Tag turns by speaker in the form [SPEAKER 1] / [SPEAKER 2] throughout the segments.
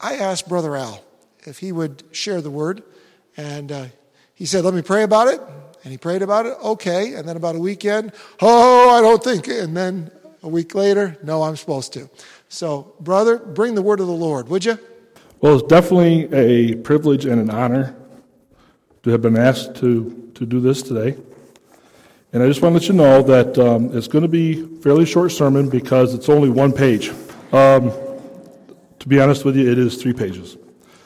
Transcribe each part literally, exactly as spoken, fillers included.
[SPEAKER 1] I asked Brother Al if he would share the word. And uh, he said, let me pray about it. And he prayed about it. Okay. And then about a weekend, oh, I don't think. And then a week later, no, I'm supposed to. So, brother, bring the word of the Lord, would you?
[SPEAKER 2] Well, it's definitely a privilege and an honor to have been asked to, to do this today. And I just want to let you know that um, it's going to be a fairly short sermon because it's only one page. Um, to be honest with you, it is three pages.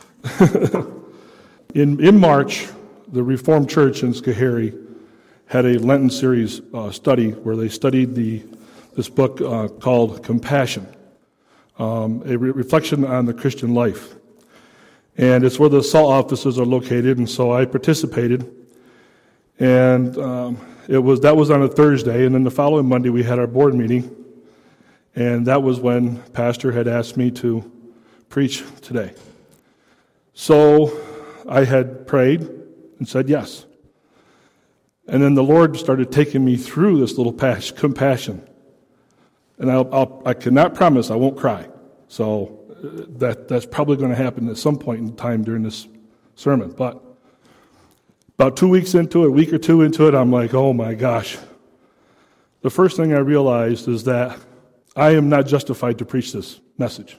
[SPEAKER 2] in in March, the Reformed Church in Schoharie had a Lenten series uh, study where they studied the this book uh, called Compassion, um, a re- reflection on the Christian life. And it's where the SALT offices are located, and so I participated. And um, it was that was on a Thursday, and then the following Monday we had our board meeting, and that was when Pastor had asked me to preach today. So I had prayed and said yes. And then the Lord started taking me through this little pas- compassion. And I'll, I'll, I cannot promise I won't cry. So uh, that that's probably going to happen at some point in time during this sermon. But about two weeks into it, a week or two into it, I'm like, oh my gosh. The first thing I realized is that I am not justified to preach this message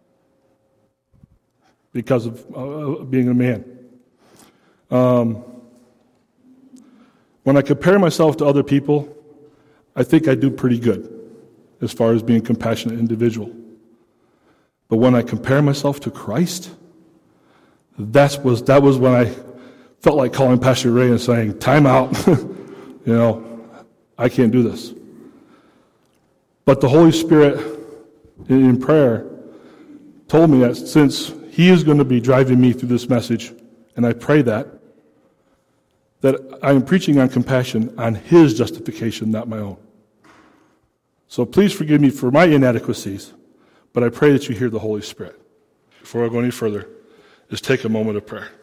[SPEAKER 2] because of uh, being a man. Um, when I compare myself to other people, I think I do pretty good as far as being a compassionate individual. But when I compare myself to Christ, that's was that was when I felt like calling Pastor Ray and saying, time out, you know, I can't do this. But the Holy Spirit in prayer told me that since He is going to be driving me through this message, and I pray that, that I am preaching on compassion on His justification, not my own. So please forgive me for my inadequacies, but I pray that you hear the Holy Spirit. Before I go any further, just take a moment of prayer.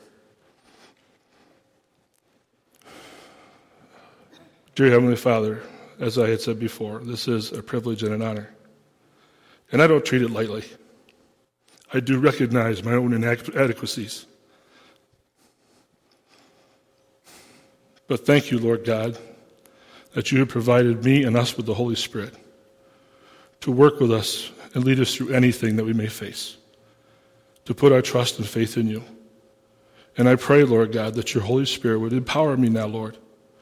[SPEAKER 2] Dear Heavenly Father, as I had said before, this is a privilege and an honor. And I don't treat it lightly. I do recognize my own inadequacies. But thank you, Lord God, that you have provided me and us with the Holy Spirit to work with us and lead us through anything that we may face, to put our trust and faith in you. And I pray, Lord God, that your Holy Spirit would empower me now, Lord,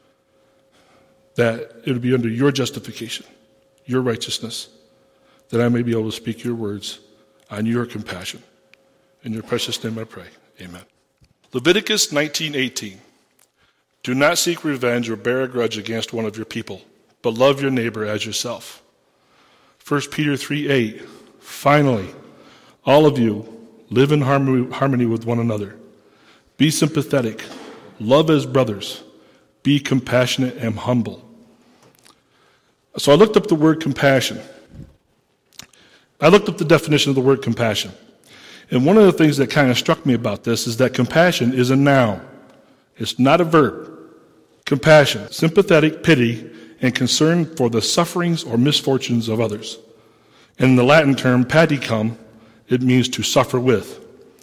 [SPEAKER 2] that it would be under your justification, your righteousness, that I may be able to speak your words on your compassion. In your precious name I pray. Amen. Leviticus nineteen eighteen. Do not seek revenge or bear a grudge against one of your people, but love your neighbor as yourself. First Peter three eight. Finally, all of you live in harmony with one another. Be sympathetic. Love as brothers. Be compassionate and humble. So I looked up the word compassion. I looked up the definition of the word compassion. And one of the things that kind of struck me about this is that compassion is a noun. It's not a verb. Compassion, sympathetic pity, and concern for the sufferings or misfortunes of others. And in the Latin term paticum, it means to suffer with.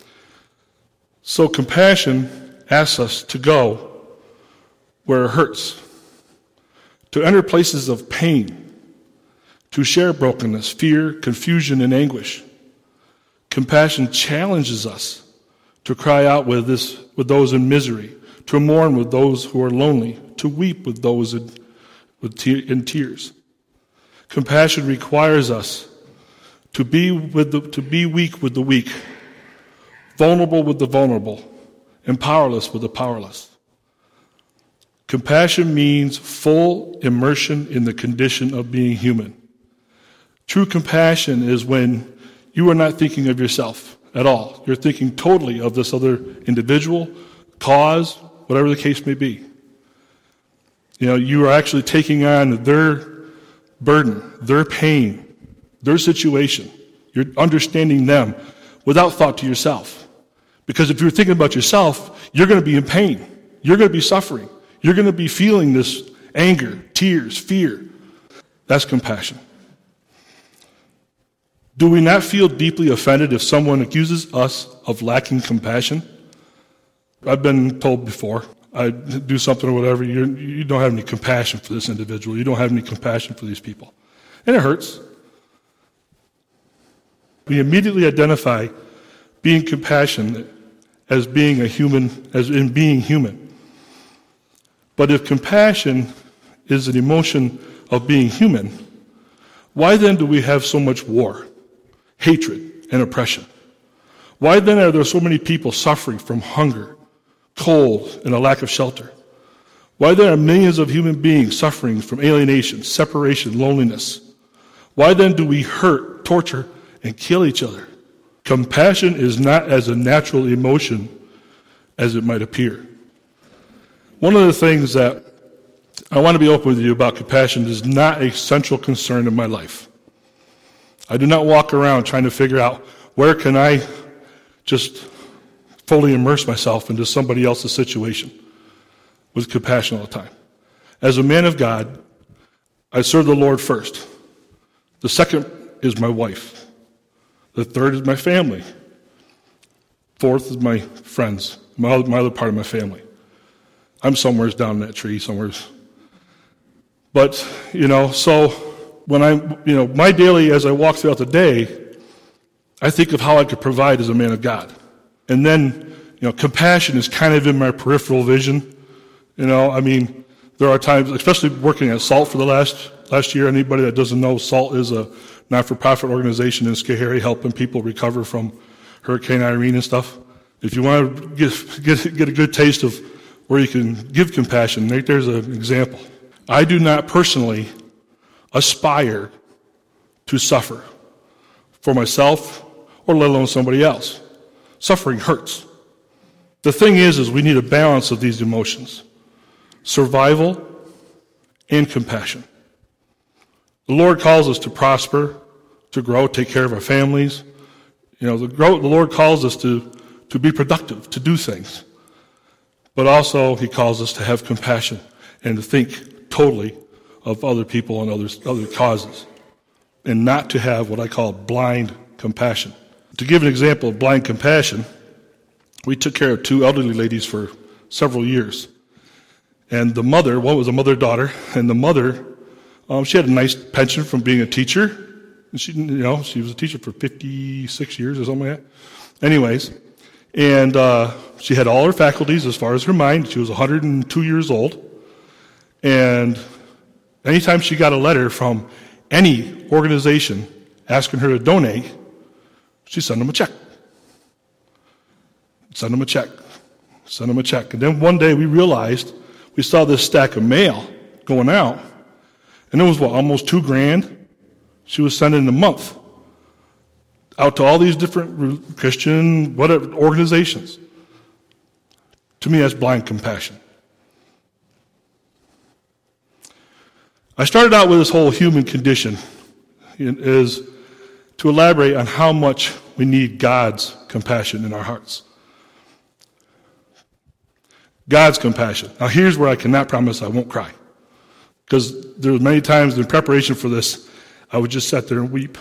[SPEAKER 2] So compassion asks us to go where it hurts, to enter places of pain, to share brokenness, fear, confusion, and anguish. Compassion challenges us to cry out with this, with those in misery, to mourn with those who are lonely, to weep with those in, with te- in tears. Compassion requires us to be with the, to be weak with the weak, vulnerable with the vulnerable, and powerless with the powerless. Compassion means full immersion in the condition of being human. True compassion is when you are not thinking of yourself at all. You're thinking totally of this other individual, cause, whatever the case may be. You know, you are actually taking on their burden, their pain, their situation. You're understanding them without thought to yourself. Because if you're thinking about yourself, you're going to be in pain. You're going to be suffering. You're going to be feeling this anger, tears, fear. That's compassion. Do we not feel deeply offended if someone accuses us of lacking compassion? I've been told before, I do something or whatever, you're, you don't have any compassion for this individual. You don't have any compassion for these people. And it hurts. We immediately identify being compassionate as being a human, as in being human. But if compassion is an emotion of being human, why then do we have so much war, hatred, and oppression? Why then are there so many people suffering from hunger, cold, and a lack of shelter? Why then are millions of human beings suffering from alienation, separation, loneliness? Why then do we hurt, torture, and kill each other? Compassion is not as a natural emotion as it might appear. One of the things that I want to be open with you about compassion is not a central concern in my life. I do not walk around trying to figure out where can I just fully immerse myself into somebody else's situation with compassion all the time. As a man of God, I serve the Lord first. The second is my wife. The third is my family. Fourth is my friends, my other, my other part of my family. I'm somewheres down in that tree, somewheres. But, you know, so when I, you know, my daily, as I walk throughout the day, I think of how I could provide as a man of God. And then, you know, compassion is kind of in my peripheral vision. You know, I mean, there are times, especially working at SALT for the last last year, anybody that doesn't know, SALT is a not-for-profit organization in Schoharie helping people recover from Hurricane Irene and stuff. If you want to get, get, get a good taste of where you can give compassion, right there's an example. I do not personally aspire to suffer for myself or let alone somebody else. Suffering hurts. The thing is, is we need a balance of these emotions. Survival and compassion. The Lord calls us to prosper, to grow, take care of our families. You know, the, grow, the Lord calls us to, to be productive, to do things. But also, He calls us to have compassion and to think totally of other people and others, other causes, and not to have what I call blind compassion. To give an example of blind compassion, we took care of two elderly ladies for several years. And the mother, one was a mother-daughter, and the mother, um, she had a nice pension from being a teacher. And she, you know, she was a teacher for fifty-six years or something like that. Anyways, and uh, she had all her faculties as far as her mind. She was one hundred two years old. And anytime she got a letter from any organization asking her to donate, she sent them a check. Send them a check. Send them a check. And then one day we realized, we saw this stack of mail going out, and it was, what, almost two grand she was sending in a month out to all these different Christian whatever organizations. To me, that's blind compassion. I started out with this whole human condition is to elaborate on how much we need God's compassion in our hearts. God's compassion. Now here's where I cannot promise I won't cry. Because there were many times in preparation for this, I would just sit there and weep.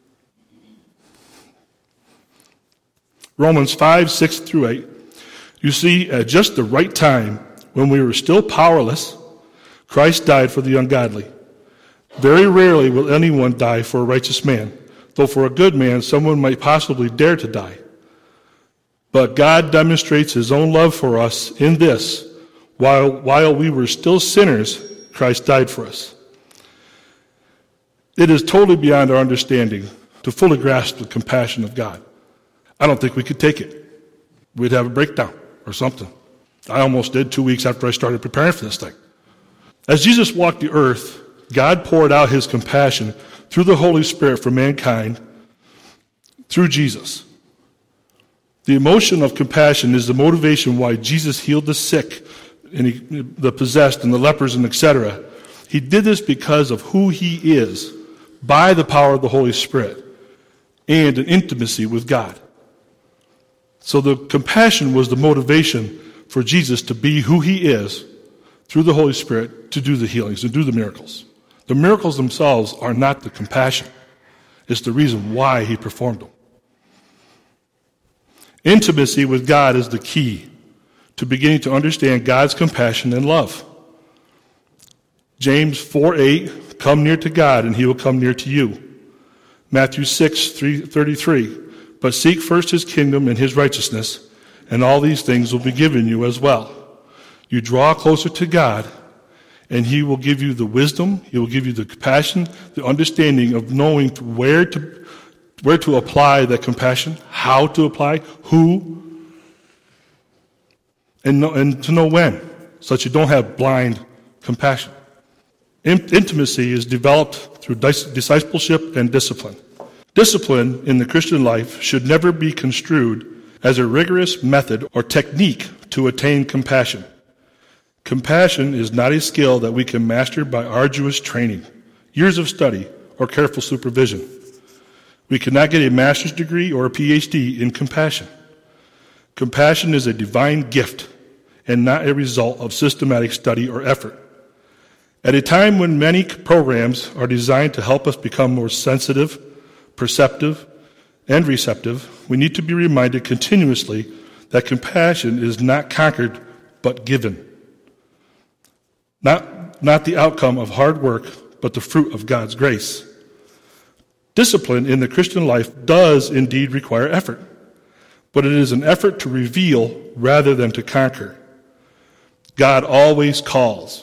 [SPEAKER 2] Romans five, six through eight. You see, at just the right time, when we were still powerless, Christ died for the ungodly. Very rarely will anyone die for a righteous man, though for a good man someone might possibly dare to die. But God demonstrates His own love for us in this: while, while we were still sinners, Christ died for us. It is totally beyond our understanding to fully grasp the compassion of God. I don't think we could take it. We'd have a breakdown or something. I almost did two weeks after I started preparing for this thing. As Jesus walked the earth, God poured out His compassion through the Holy Spirit for mankind through Jesus. The emotion of compassion is the motivation why Jesus healed the sick, and he, the possessed, and the lepers, and et cetera. He did this because of who He is, by the power of the Holy Spirit, and an intimacy with God. So the compassion was the motivation for Jesus to be who He is, through the Holy Spirit, to do the healings and do the miracles. The miracles themselves are not the compassion. It's the reason why he performed them. Intimacy with God is the key to beginning to understand God's compassion and love. James four eight, come near to God and he will come near to you. Matthew six thirty-three, but seek first his kingdom and his righteousness, and all these things will be given you as well. You draw closer to God, and he will give you the wisdom, he will give you the compassion, the understanding of knowing where to where to apply that compassion, how to apply, who, and, know, and to know when, so that you don't have blind compassion. In- intimacy is developed through dis- discipleship and discipline. Discipline in the Christian life should never be construed as a rigorous method or technique to attain compassion. Compassion is not a skill that we can master by arduous training, years of study, or careful supervision. We cannot get a master's degree or a P H D in compassion. Compassion is a divine gift and not a result of systematic study or effort. At a time when many programs are designed to help us become more sensitive, perceptive, and receptive, we need to be reminded continuously that compassion is not conquered but given. Not, not the outcome of hard work, but the fruit of God's grace. Discipline in the Christian life does indeed require effort, but it is an effort to reveal rather than to conquer. God always calls.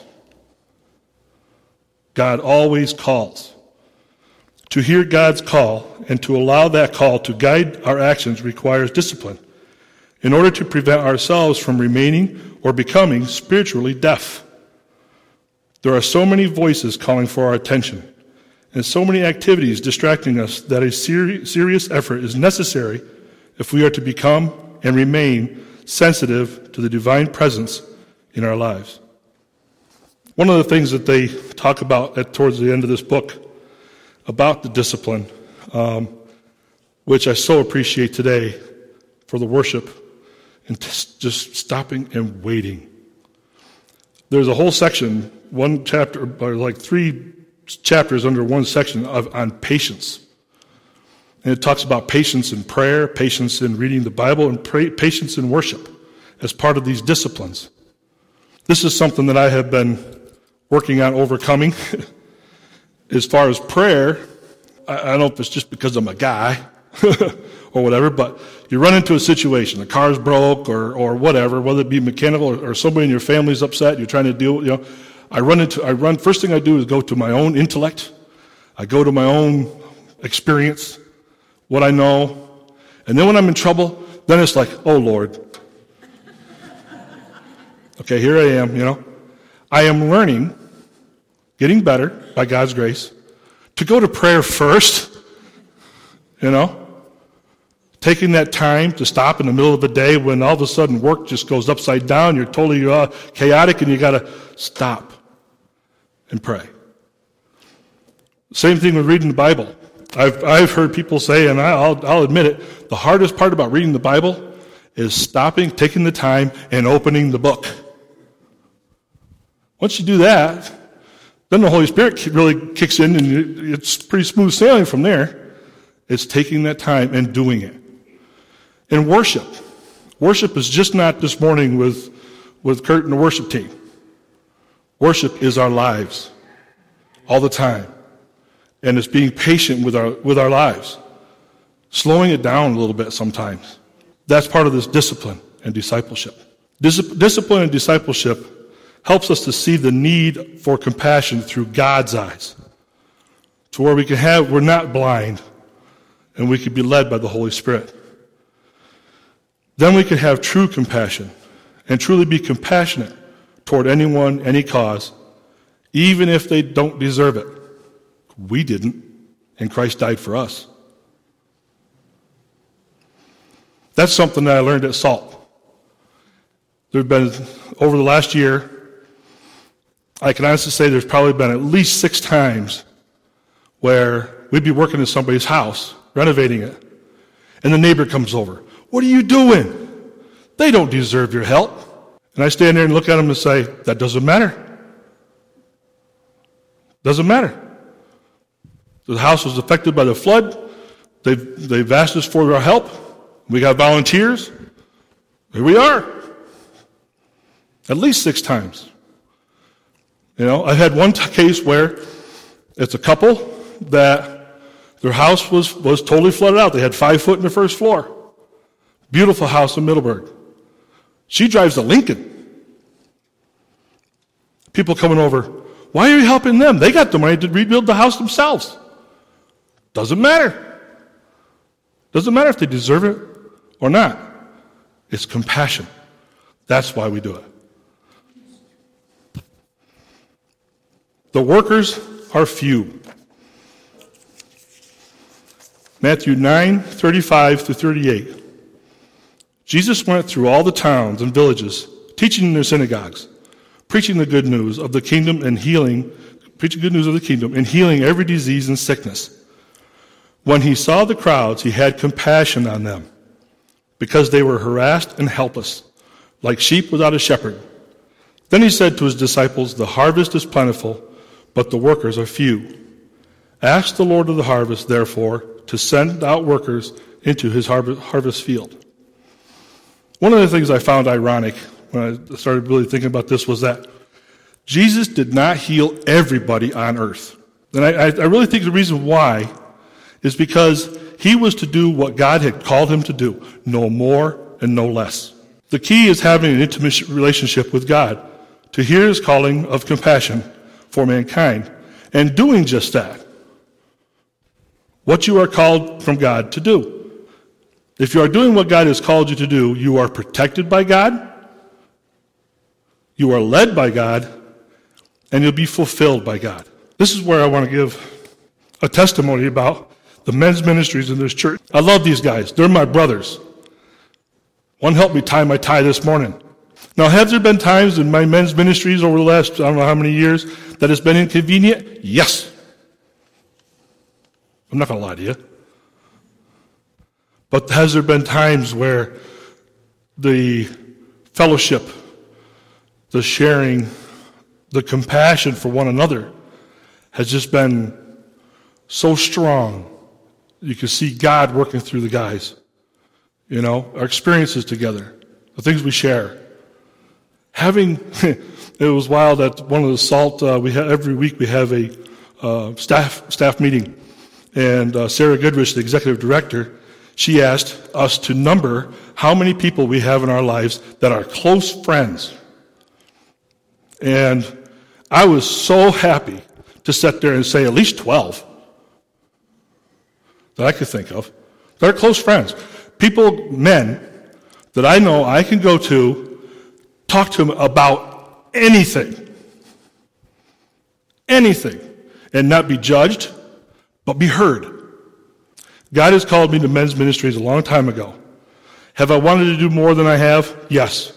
[SPEAKER 2] God always calls. To hear God's call and to allow that call to guide our actions requires discipline in order to prevent ourselves from remaining or becoming spiritually deaf. There are so many voices calling for our attention and so many activities distracting us that a seri- serious effort is necessary if we are to become and remain sensitive to the divine presence in our lives. One of the things that they talk about at, towards the end of this book about the discipline, um, which I so appreciate today for the worship, and t- just stopping and waiting. There's a whole section, one chapter, or like three chapters under one section of, on patience. And it talks about patience in prayer, patience in reading the Bible, and pray, patience in worship as part of these disciplines. This is something that I have been working on overcoming. As far as prayer, I, I don't know if it's just because I'm a guy or whatever, but you run into a situation, the car's broke or or whatever, whether it be mechanical or, or somebody in your family's upset, you're trying to deal with, you know, I run into, I run, first thing I do is go to my own intellect. I go to my own experience, what I know. And then when I'm in trouble, then it's like, oh Lord. Okay, here I am, you know. I am learning, getting better by God's grace, to go to prayer first, you know. Taking that time to stop in the middle of the day when all of a sudden work just goes upside down, you're totally uh, chaotic, and you got to stop and pray. Same thing with reading the Bible. I've I've heard people say, and I'll I'll admit it, the hardest part about reading the Bible is stopping, taking the time, and opening the book. Once you do that, then the Holy Spirit really kicks in, and it's pretty smooth sailing from there. It's taking that time and doing it. And worship. Worship is just not this morning with, with Kurt and the worship team. Worship is our lives all the time. And it's being patient with our with our lives. Slowing it down a little bit sometimes. That's part of this discipline and discipleship. Dis- discipline and discipleship helps us to see the need for compassion through God's eyes. To where we can have, we're not blind, and we can be led by the Holy Spirit. Then we can have true compassion and truly be compassionate toward anyone, any cause, even if they don't deserve it. We didn't, and Christ died for us. That's something that I learned at SALT. There have been, over the last year, I can honestly say there's probably been at least six times where we'd be working in somebody's house, renovating it, and the neighbor comes over. What are you doing? They don't deserve your help. And I stand there and look at them and say, that doesn't matter. Doesn't matter. The house was affected by the flood. They've, they've asked us for our help. We got volunteers. Here we are. At least six times. You know, I had one t- case where it's a couple that their house was, was totally flooded out. They had five foot in the first floor. Beautiful house in Middleburg. She drives a Lincoln. People coming over, why are you helping them? They got the money to rebuild the house themselves. Doesn't matter. Doesn't matter if they deserve it or not. It's compassion. That's why we do it. The workers are few. Matthew nine, thirty-five to thirty-eight. Jesus went through all the towns and villages, teaching in their synagogues, preaching the good news of the kingdom and healing, preaching good news of the kingdom and healing every disease and sickness. When he saw the crowds, he had compassion on them, because they were harassed and helpless, like sheep without a shepherd. Then he said to his disciples, the harvest is plentiful, but the workers are few. Ask the Lord of the harvest, therefore, to send out workers into his harvest field. One of the things I found ironic when I started really thinking about this was that Jesus did not heal everybody on earth. And I, I really think the reason why is because he was to do what God had called him to do, no more and no less. The key is having an intimate relationship with God, to hear his calling of compassion for mankind, and doing just that. What you are called from God to do. If you are doing what God has called you to do, you are protected by God, you are led by God, and you'll be fulfilled by God. This is where I want to give a testimony about the men's ministries in this church. I love these guys. They're my brothers. One helped me tie my tie this morning. Now, have there been times in my men's ministries over the last, I don't know how many years, that it's been inconvenient? Yes. I'm not going to lie to you. But has there been times where the fellowship, the sharing, the compassion for one another has just been so strong? You can see God working through the guys. You know, our experiences together, the things we share. Having, it was wild at one of the SALT, uh, we have, every week we have a uh, staff staff meeting. And uh, Sarah Goodrich, the executive director, she asked us to number how many people we have in our lives that are close friends. And I was so happy to sit there and say at least twelve that I could think of. They're close friends. People, men, that I know I can go to, talk to them about anything. Anything. And not be judged, but be heard. God has called me to men's ministries a long time ago. Have I wanted to do more than I have? Yes.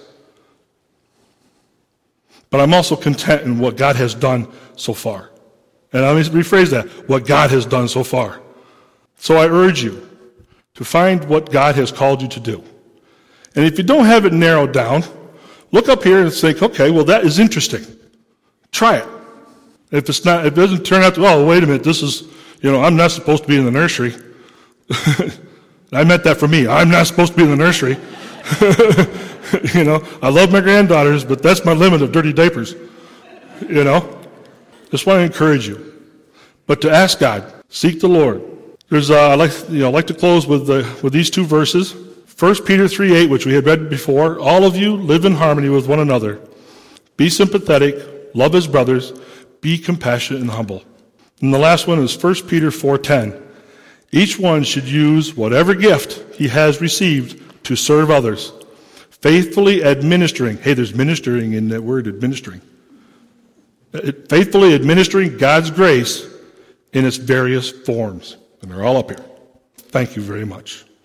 [SPEAKER 2] But I'm also content in what God has done so far. And let me rephrase that, what God has done so far. So I urge you to find what God has called you to do. And if you don't have it narrowed down, look up here and think, okay, well, that is interesting. Try it. If it's not, if it doesn't turn out to, oh, wait a minute, this is, you know, I'm not supposed to be in the nursery. I meant that for me. I'm not supposed to be in the nursery. You know, I love my granddaughters, but that's my limit of dirty diapers. You know, just want to encourage you. But to ask God, seek the Lord. There's, uh, I like, you know, I like to close with the, with these two verses. First Peter three eight, which we had read before. All of you live in harmony with one another. Be sympathetic, love as brothers, be compassionate and humble. And the last one is First Peter four ten. Each one should use whatever gift he has received to serve others, faithfully administering. Hey, there's ministering in that word, administering. Faithfully administering God's grace in its various forms. And they're all up here. Thank you very much.